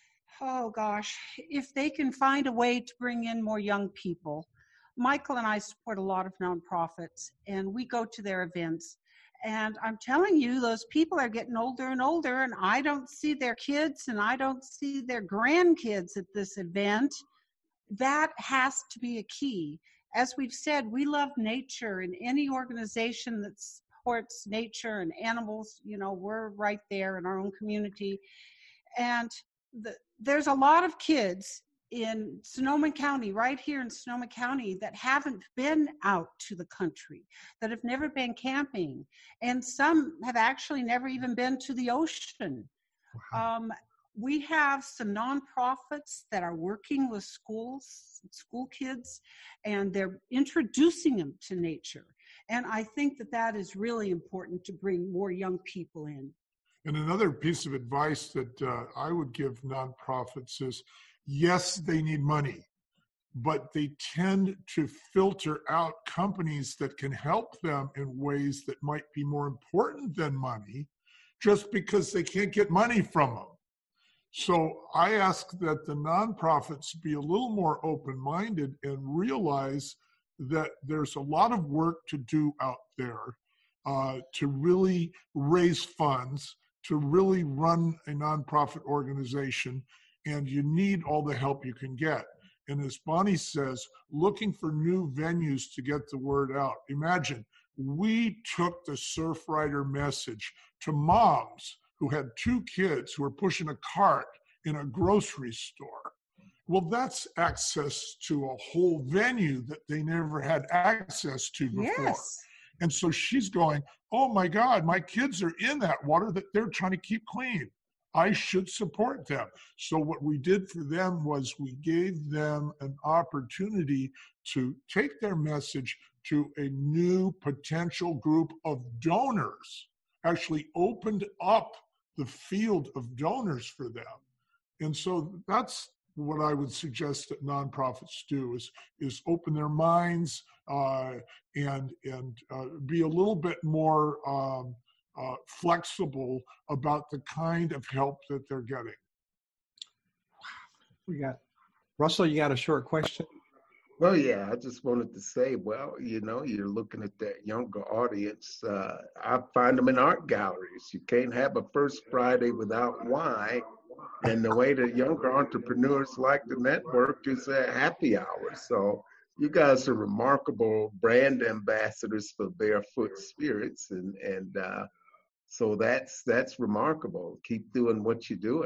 oh gosh, if they can find a way to bring in more young people. Michael and I support a lot of nonprofits, and we go to their events. And I'm telling you, those people are getting older and older, and I don't see their kids and I don't see their grandkids at this event. That has to be a key. As we've said, we love nature, and any organization that supports nature and animals, you know, we're right there in our own community. And the, there's a lot of kids in Sonoma County, right here in Sonoma County, that haven't been out to the country, that have never been camping, and some have actually never even been to the ocean. Wow. Um, we have some nonprofits that are working with schools, school kids, and they're introducing them to nature. And I think that that is really important to bring more young people in. And another piece of advice that uh, I would give nonprofits is, yes, they need money, but they tend to filter out companies that can help them in ways that might be more important than money, just because they can't get money from them. So I ask that the nonprofits be a little more open-minded and realize that there's a lot of work to do out there uh, to really raise funds, to really run a nonprofit organization, and you need all the help you can get. And as Bonnie says, looking for new venues to get the word out. Imagine, we took the Surfrider message to moms who had two kids who were pushing a cart in a grocery store. Well, that's access to a whole venue that they never had access to before. Yes. And so she's going, oh my God, my kids are in that water that they're trying to keep clean. I should support them. So what we did for them was we gave them an opportunity to take their message to a new potential group of donors, actually opened up the field of donors for them. And so that's what I would suggest that nonprofits do is, is open their minds uh, and, and uh, be a little bit more um, uh, flexible about the kind of help that they're getting. We got, Russell, you got a short question? Well, yeah, I just wanted to say, well, you know, you're looking at that younger audience. Uh, I find them in art galleries. You can't have a First Friday without wine. And the way that younger entrepreneurs like to network is at happy hour. So you guys are remarkable brand ambassadors for Barefoot Spirits. And, and uh, so that's that's remarkable. Keep doing what you're doing.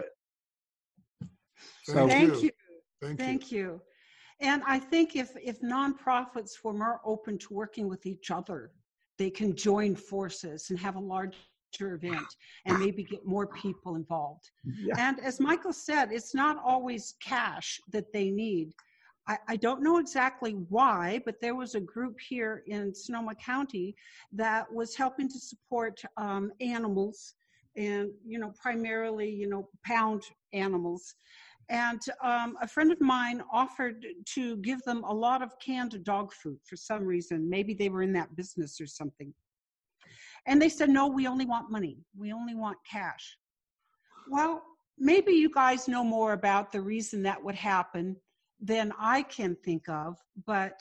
So, thank you. Thank, Thank you. you. And I think if, if nonprofits were more open to working with each other, they can join forces and have a larger event and maybe get more people involved. Yeah. And as Michael said, it's not always cash that they need. I, I don't know exactly why, but there was a group here in Sonoma County that was helping to support um, animals and, you know, primarily, you know, pound animals. And um, a friend of mine offered to give them a lot of canned dog food for some reason. Maybe they were in that business or something. And they said, no, we only want money. We only want cash. Well, maybe you guys know more about the reason that would happen than I can think of, but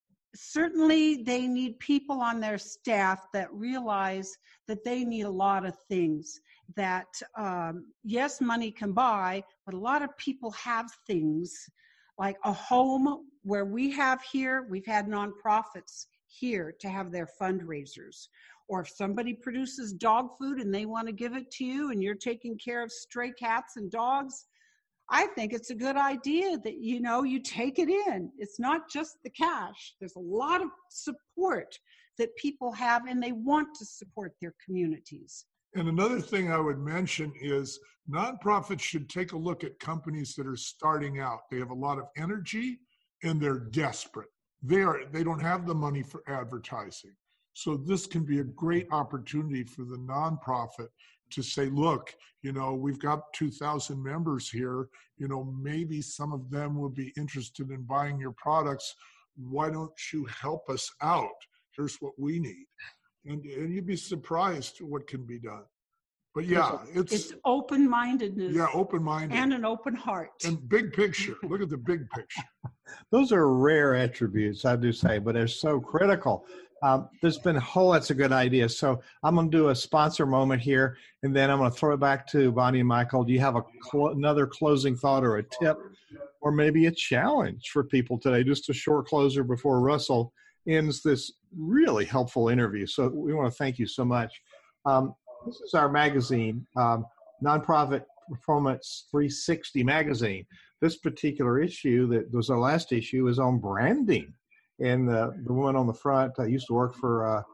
certainly they need people on their staff that realize that they need a lot of things that, um, yes, money can buy, but a lot of people have things like a home where we have here, we've had nonprofits here to have their fundraisers. Or if somebody produces dog food and they want to give it to you and you're taking care of stray cats and dogs, I think it's a good idea that, you know, you take it in. It's not just the cash. There's a lot of support that people have and they want to support their communities. And another thing I would mention is nonprofits should take a look at companies that are starting out. They have a lot of energy and they're desperate. They are, they don't have the money for advertising. So this can be a great opportunity for the nonprofit to say, look, you know, we've got two thousand members here, you know, maybe some of them would be interested in buying your products. Why don't you help us out? Here's what we need. And, and you'd be surprised what can be done. But yeah, it's, it's open-mindedness. Yeah, open-minded. And an open heart. And big picture. Look at the big picture. Those are rare attributes, I do say, but they're so critical. Um, there's been a whole, that's a good idea. So I'm going to do a sponsor moment here, and then I'm going to throw it back to Bonnie and Michael. Do you have a cl- another closing thought or a tip or maybe a challenge for people today? Just a short closer before Russell ends this really helpful interview. So we want to thank you so much. Um, this is our magazine, um, Nonprofit Performance three sixty magazine. This particular issue that was our last issue is on branding. And the, the woman on the front uh, used to work for uh,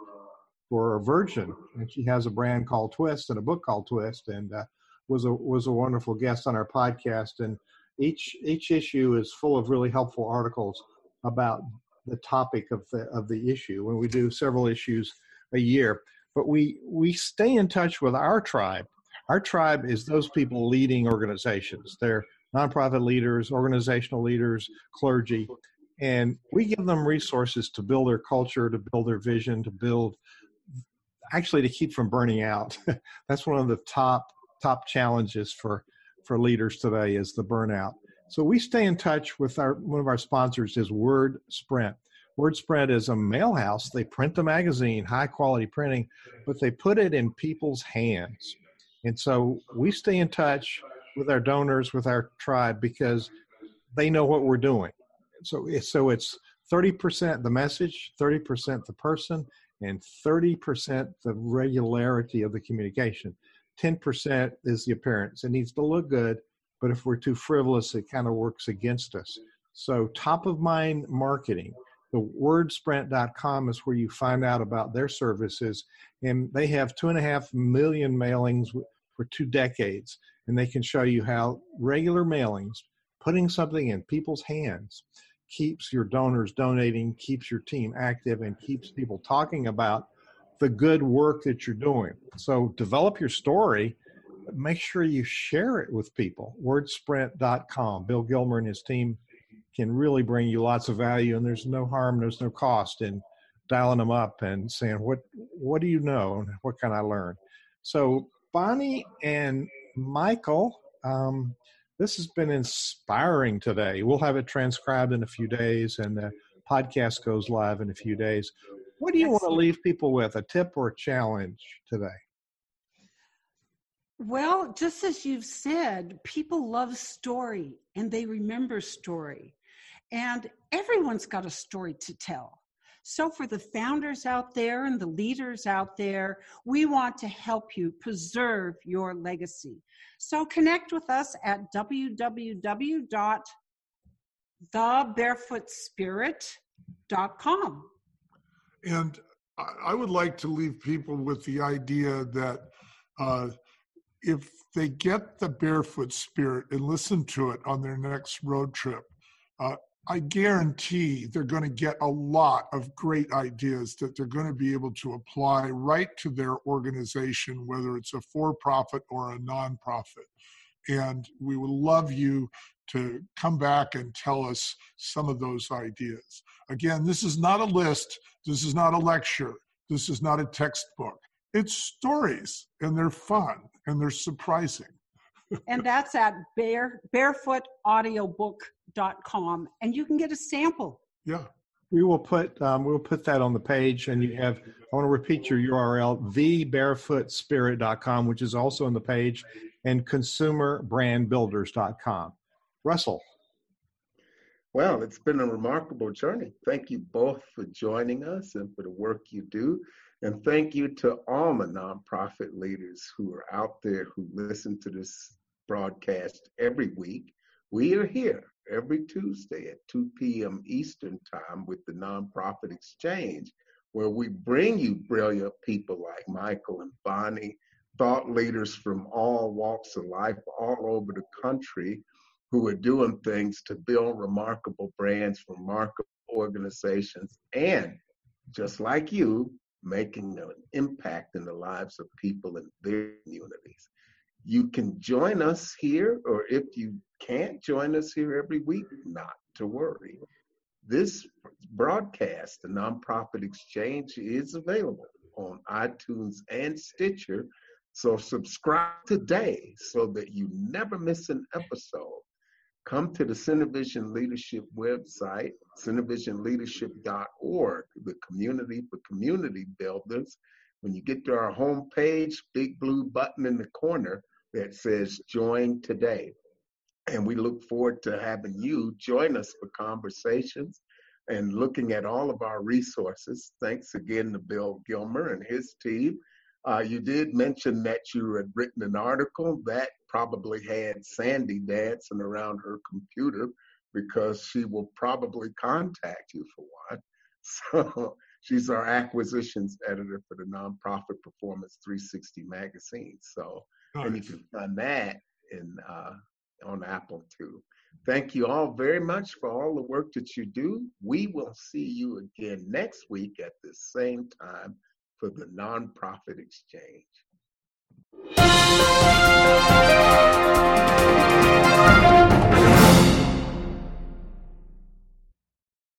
for Virgin, and she has a brand called Twist and a book called Twist, and uh, was a was a wonderful guest on our podcast. And each each issue is full of really helpful articles about the topic of the of the issue. And we do several issues a year, but we we stay in touch with our tribe. Our tribe is those people leading organizations. They're nonprofit leaders, organizational leaders, clergy. And we give them resources to build their culture, to build their vision, to build, actually to keep from burning out. That's one of the top top challenges for, for leaders today is the burnout. So we stay in touch with our, one of our sponsors is WordSprint. WordSprint is a mail house. They print the magazine, high quality printing, but they put it in people's hands. And so we stay in touch with our donors, with our tribe, because they know what we're doing. So, so it's thirty percent the message, thirty percent the person, and thirty percent the regularity of the communication. ten percent is the appearance. It needs to look good, but if we're too frivolous, it kind of works against us. So top of mind marketing. The word sprint dot com is where you find out about their services, and they have two and a half million mailings for two decades, and they can show you how regular mailings, putting something in people's hands, keeps your donors donating, keeps your team active, and keeps people talking about the good work that you're doing. So develop your story, but make sure you share it with people. word sprint dot com. Bill Gilmer and his team can really bring you lots of value, and there's no harm, there's no cost in dialing them up and saying, what what do you know and what can I learn? So Bonnie and Michael, um, this has been inspiring today. We'll have it transcribed in a few days, and the podcast goes live in a few days. What do you want to leave people with, a tip or a challenge today? Well, just as you've said, people love story and they remember story. And everyone's got a story to tell. So for the founders out there and the leaders out there, we want to help you preserve your legacy. So connect with us at w w w dot the barefoot spirit dot com. And I would like to leave people with the idea that uh, if they get the Barefoot Spirit and listen to it on their next road trip, uh, I guarantee they're going to get a lot of great ideas that they're going to be able to apply right to their organization, whether it's a for-profit or a nonprofit. And we would love you to come back and tell us some of those ideas. Again, this is not a list. This is not a lecture. This is not a textbook. It's stories, and they're fun, and they're surprising. And that's at bare, barefoot audiobook dot com, and you can get a sample. Yeah. We will put um, we'll put that on the page, and you have, I want to repeat your U R L, the barefoot spirit dot com, which is also on the page, and consumer brand builders dot com. Russell. Well, it's been a remarkable journey. Thank you both for joining us and for the work you do. And thank you to all the nonprofit leaders who are out there who listen to this broadcast every week. We are here every Tuesday at two p.m. Eastern Time with the Nonprofit Exchange, where we bring you brilliant people like Michael and Bonnie, thought leaders from all walks of life all over the country who are doing things to build remarkable brands, remarkable organizations, and just like you, making an impact in the lives of people in their communities. You can join us here, or if you can't join us here every week, not to worry. This broadcast, the Nonprofit Exchange, is available on iTunes and Stitcher, so subscribe today so that you never miss an episode. Come to the CenterVision Leadership website, center vision leadership dot org, the community for community builders. When you get to our homepage, big blue button in the corner that says Join Today. And we look forward to having you join us for conversations and looking at all of our resources. Thanks again to Bill Gilmer and his team. Uh, you did mention that you had written an article that probably had Sandy dancing around her computer because she will probably contact you for one. So she's our acquisitions editor for the Nonprofit Performance three sixty magazine. So, nice. And you can find that in uh, on Apple too. Thank you all very much for all the work that you do. We will see you again next week at the same time for the Nonprofit Exchange.